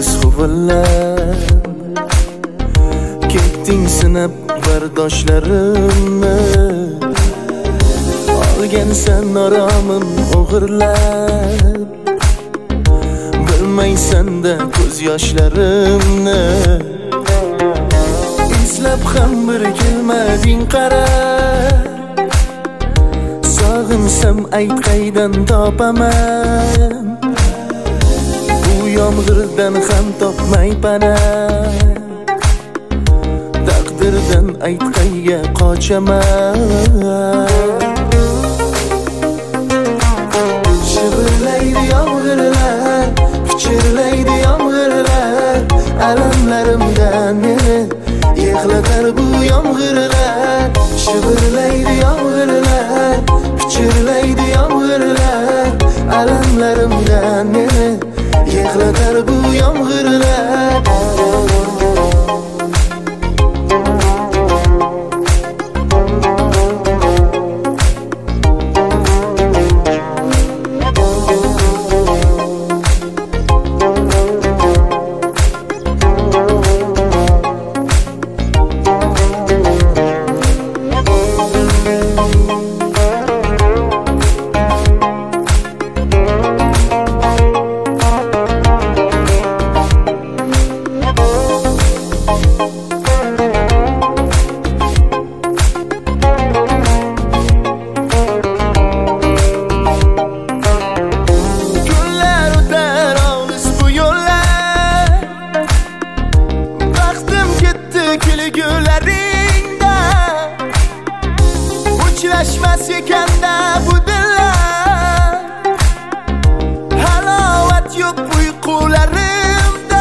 yolg'iz huvillab ketding sinab bardoshlarimni, olgansan oromim o'g'irlab, bilmaysan-da ko'z yoshlarimni. Izlab ham bir kelmading qara, sog'insam ayt qaydan topaman, bu yomg'irdan ham topmay pana. Taqdirdan ayt qayga qochaman. Shivirlaydi yomg'irlar, pichirlaydi yomg'irlar, alamlarimdan meni yig'latar bu yomg'irlar. Shivirlaydi yomg'irlar, pichirlaydi yomg'irlar, alamlarimdan meni yig'latar bu yomg'irlar. Uchrashmas ekanda bu dillar, halovat yo'q uyqularimda,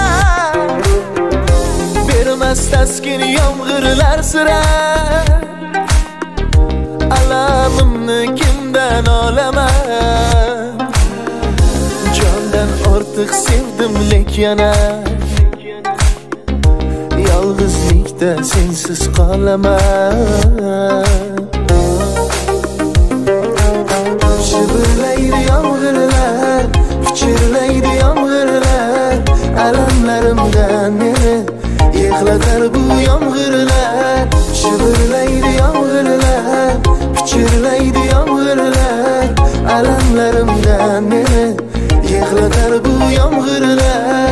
bermas taskin yomg'irlar sira. Alamimni kimdan olaman, jondan ortiq sevdim lek yana, yolg'izlikda sensiz qolaman. Shivirlaydi yomg'irlar, pichirlaydi yomg'irlar, alamlarimdan meni yig'latar bu yomg'irlar. Shivirlaydi yomg'irlar, pichirlaydi yomg'irlar, alamlarimdan meni yig'latar bu yomg'irlar.